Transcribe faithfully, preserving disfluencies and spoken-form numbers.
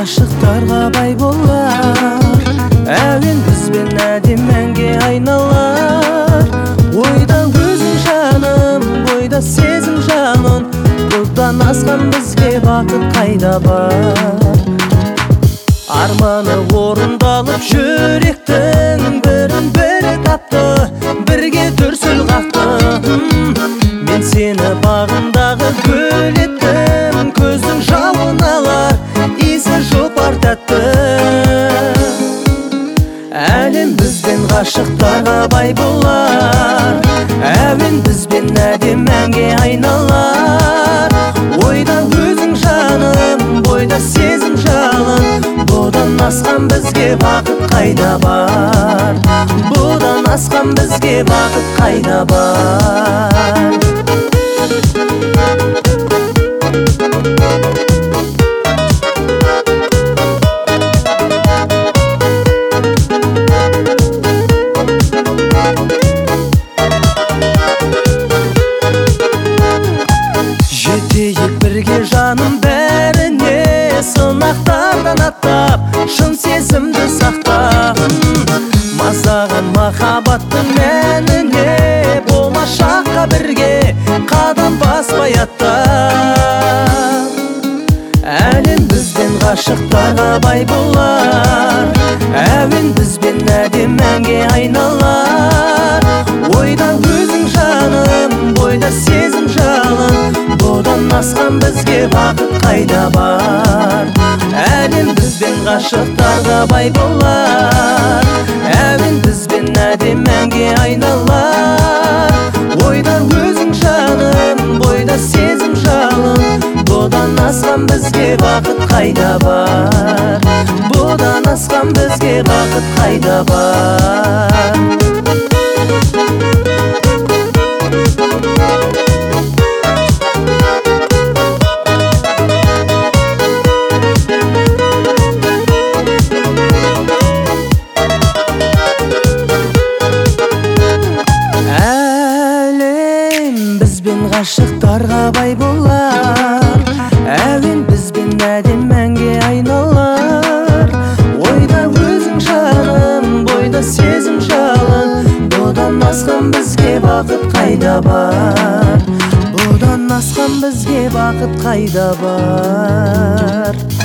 ғашықтарға бай болар, әуен бізбен әдем мәңге айналар. Ойда өзің жаным, бойда сезім жалын, бұдан асқан бізге бақыт қайда бар? Арманы орындалып жүректің бірін бірі тапты, бірге дүрсіл қақты. Мен сені бағымдағы гүл еттім, көздің жауын алар, иісі жұпар тәтті. Әлем бізбен ғашықтарға бай болар, әуен бізбен әдем мәңге айналар. Ойда өзің жаным, бойда сезім жалын, бұдан асқан бізге бақыт қайда бар? Бұдан асқан бізге бақыт қайда бар? Жетейік бірге жаным бәріне, сынақтардан аттап, шын сезімді сақтап. Мазаған махаббаттың мәніне, болашаққа бірге қадам баспай аттап. Әлем бізбен ғашықтарға бай болар, әуен бізбен әдем мәңге айналар. Ойда өзің жаным, бойда сезім жалын, бұдан асқан бізге бақыт қайда бар? Әлем бізбен ғашықтарға бай болар, әуен бізбен әдем мәңге айналар. Ойда өзің жаным, бойда сезім жалын, бұдан асқан бізге бақыт қайда бар? Бұдан асқан бізге бақыт қайда бар? Бізбен ғашықтарға бай болар, әуен бізбен әдем мәңге айналар. Ойда өзің жаным, бойда сезім жалын, бұдан асқан бізге бақыт қайда бар? Бұдан асқан бізге бақыт қайда бар?